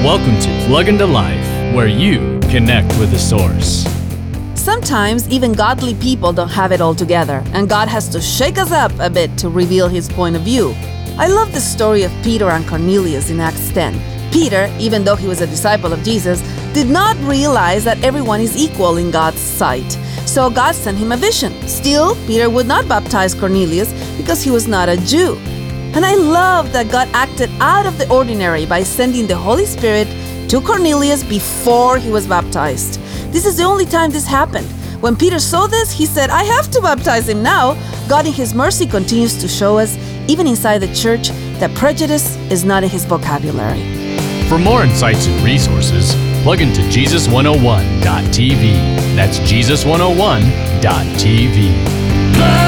Welcome to Plug into Life, where you connect with the source. Sometimes even godly people don't have it all together, and God has to shake us up a bit to reveal His point of view. I love the story of Peter and Cornelius in Acts 10. Peter, even though he was a disciple of Jesus, did not realize that everyone is equal in God's sight. So God sent him a vision. Still, Peter would not baptize Cornelius because he was not a Jew. And I love that God acted out of the ordinary by sending the Holy Spirit to Cornelius before he was baptized. This is the only time this happened. When Peter saw this, he said, I have to baptize him now. God in His mercy continues to show us, even inside the church, that prejudice is not in His vocabulary. For more insights and resources, plug into Jesus101.tv. That's Jesus101.tv.